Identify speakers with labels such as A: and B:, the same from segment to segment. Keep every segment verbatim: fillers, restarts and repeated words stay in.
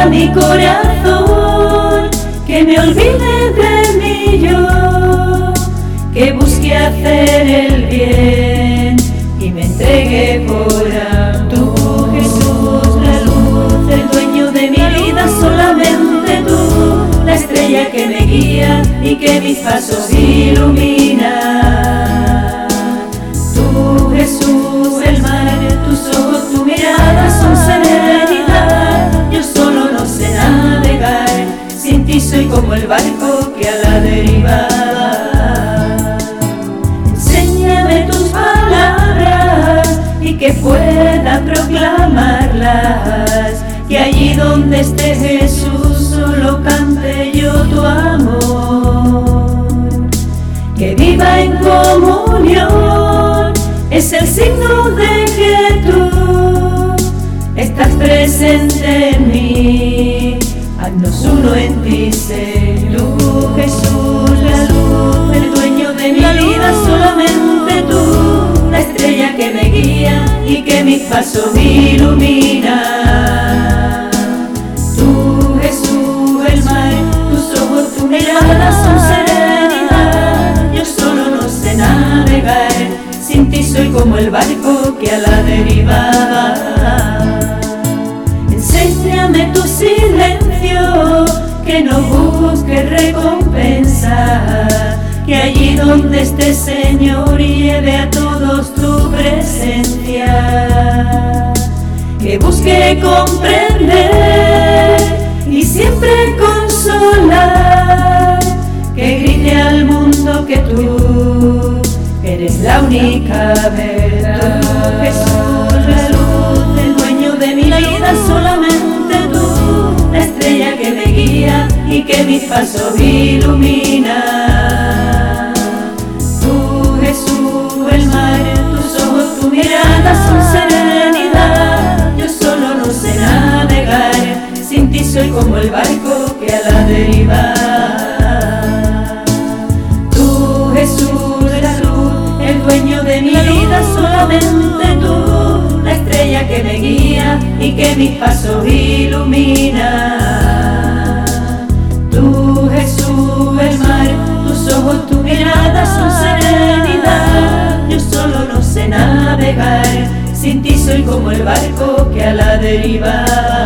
A: mi corazón, que me olvide de mí yo, que busque hacer el bien y me entregue por amor. Tú, Jesús, la luz, el dueño de mi vida, solamente tú, la estrella que me guía y que mis pasos ilumina. Tú, Jesús, el mar, tus ojos, tu mirada son serenidad. Yo solo no sé navegar, sin ti soy como el barco que a la deriva. Enséñame tus palabras y que pueda proclamarlas, que allí donde esté Jesús solo cante yo tu amor. Que viva en comunión es el signo de que tú estás presente en mí. Haznos uno en ti, Señor. Jesús, la luz, el dueño de mi vida, solamente tú, la estrella que me guía y que mis pasos ilumina. Tú, Jesús, el mar, tus ojos, tu mirada son serenidad. Yo solo no sé navegar, sin ti soy como el barco que a la deriva va. Enséñame tu silencio, que no busque recompensa, que allí donde esté, Señor, lleve a todos tu presencia. Que busque comprender y siempre consolar, que grite al mundo que tú eres la única verdad. Jesús, la luz, el dueño de mi vida, solamente tú, la estrella que me guía y que mis pasos ilumina. Tú, Jesús, el mar, tus ojos, tu mirada son serenidad. Yo solo no sé navegar, sin ti soy como el barco que a la deriva. Tú, Jesús, la luz, el dueño de mi vida, solamente tú, la estrella que me guía y que mis pasos ilumina. Tú, Jesús, el mar, tus ojos, tu mirada son serenidad. Yo solo no sé navegar, sin ti soy como el barco que a la deriva.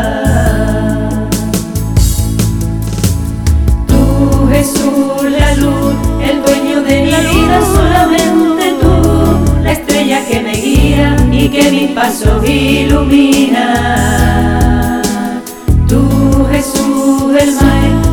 A: Tú, Jesús, la luz, el dueño de mi vida, solamente tú, la estrella que me guía y que mis pasos ilumina. Tú, Jesús, el mar,